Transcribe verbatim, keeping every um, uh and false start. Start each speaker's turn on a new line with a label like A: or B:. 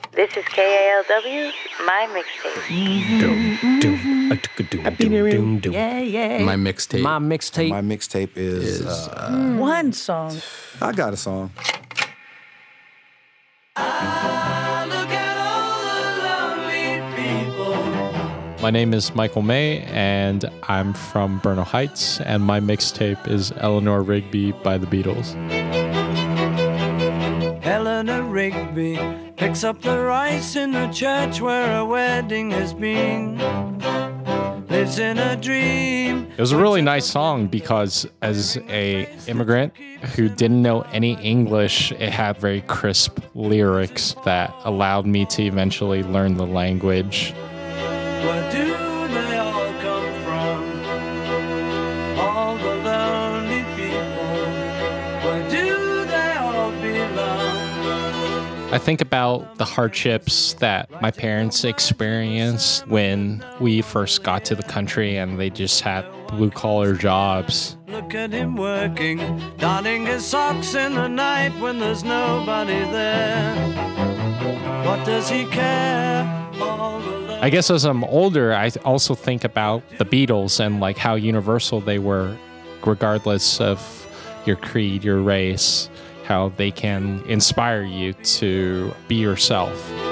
A: This is K A L W, my mixtape.
B: Doom, doom, a doom,
C: Happy
B: doom,
C: New Year.
B: doom, doom.
C: Yeah, yeah.
B: My mixtape.
C: My mixtape.
D: My mixtape is,
B: is
D: uh,
B: uh,
E: One song.
D: I got a song.
F: My name is Michael May, and I'm from Bernal Heights, and my mixtape is Eleanor Rigby by the Beatles.
G: Eleanor Rigby picks up the rice in the church where a wedding has been. Lives in a dream.
F: It was a really nice song because as a immigrant who didn't know any English, it had very crisp lyrics that allowed me to eventually learn the language.
G: Where do they all come from? All the lonely people. Where do they all belong?
F: I think about the hardships that my parents experienced when we first got to the country and they just had blue-collar jobs.
G: Look at him working, darning his socks in the night when there's nobody there. What does he care? All the
F: I guess as I'm older, I also think about the Beatles and like how universal they were, regardless of your creed, your race, how they can inspire you to be yourself.